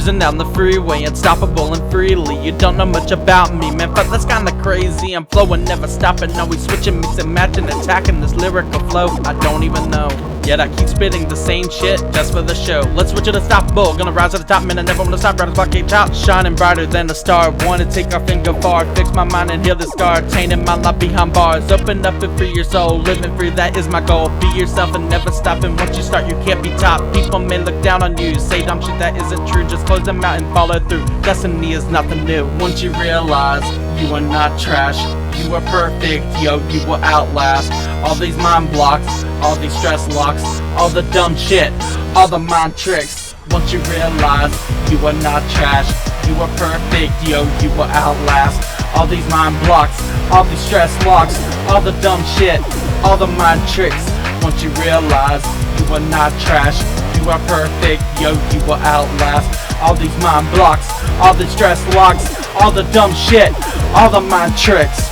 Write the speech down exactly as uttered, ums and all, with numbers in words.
cruising down the freeway, unstoppable and freely. You don't know much about me, man, but that's kinda crazy. I'm flowing, never stopping, always switching, mixing, matching, attacking this lyrical flow. I don't even know, yet I keep spitting the same shit just for the show. Let's switch it unstoppable, gonna rise to the top, man, I never wanna stop. Riders block top, shining brighter than a star. Wanna take our finger far, fix my mind and heal the scar. Tainting my life behind bars, open up and free your soul. Living free, that is my goal. Be yourself and never stop, and once you start, you can't be topped. People may look down on you, say dumb shit that isn't true. Just close them out and follow through. Destiny is nothing new. Once you realize you are not trash, you are perfect, yo, you will outlast all these mind blocks, all these stress locks, all the dumb shit, all the mind tricks. Once you realize you are not trash, you are perfect, yo, you will outlast all these mind blocks, all these stress locks, all the dumb shit, all the mind tricks. Once you realize you are not trash, you are perfect, yo, you will outlast all these mind blocks, all the stress locks, all the dumb shit, all the mind tricks.